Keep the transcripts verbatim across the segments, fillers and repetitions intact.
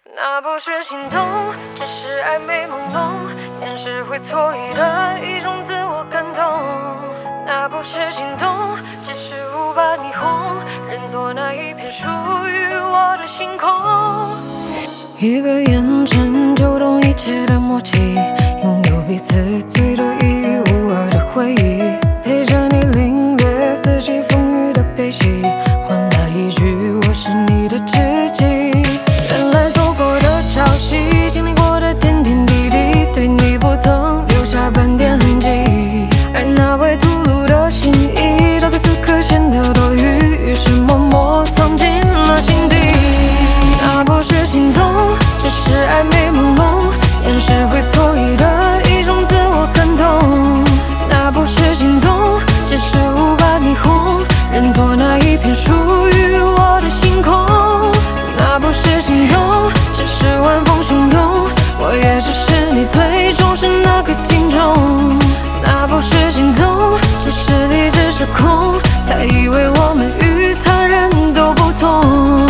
那不是心动，只是暧昧朦胧，掩饰会错意的一种自我感动。那不是心动，只是误把你哄，认作那一片属于我的星空。一个眼神就懂一切的默契，拥有彼此最独一无二的回忆，陪着你领略四季风雨的悲喜，换来一句我是你的知己。原来走过的潮汐，经历过的点点滴滴，对你不曾留下半点痕迹，而那未吐露的心意，到在此刻显得多余，于是默默藏进了心底。那不是心动，只是暧昧朦胧，掩饰会错意的一种自我感动。那不是心动，只是误把你哄，认作那一片属于我的星空。那不是心动，只是晚风汹涌，我也只是你最重视那个听众。那不是心动，只是理智失控，才以为我们与他人都不同。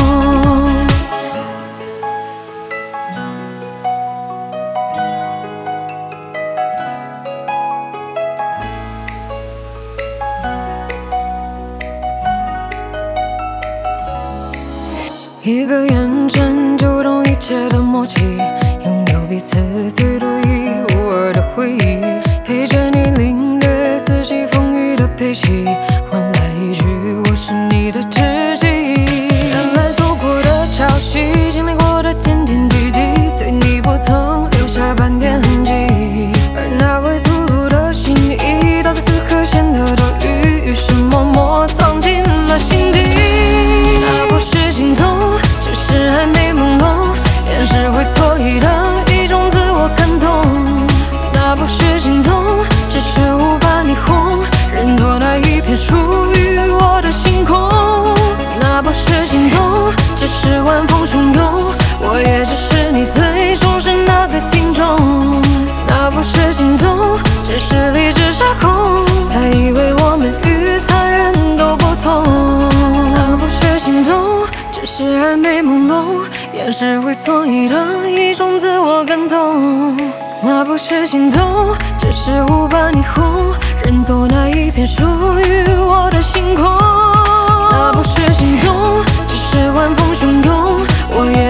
一个眼神就懂一切的默契，拥有彼此最独一无二的回忆，陪着你领略四季风雨的悲喜，换来一句我是你的知己。原来走过的潮汐，经历过的点点滴滴，对你不曾留下半点痕迹，而那未吐露的心意，到在此刻显得多余，于是默默藏进了心底。那不是心动，只是暧昧朦胧，掩饰会错意的一种自我感动。那不是心动，只是误把你哄，认作那一片属于我的星空。那不是心动，只是晚风汹涌，我也只是你最重视那个听众。那不是心动，只是理智失控，才以为我们与他人都不同。那不是心动，只是暧昧朦胧，掩饰会错意的一种自我感动。那不是心动，只是误把你哄，认作那一片属于我的星空。那不是心动，只是晚风汹涌，我也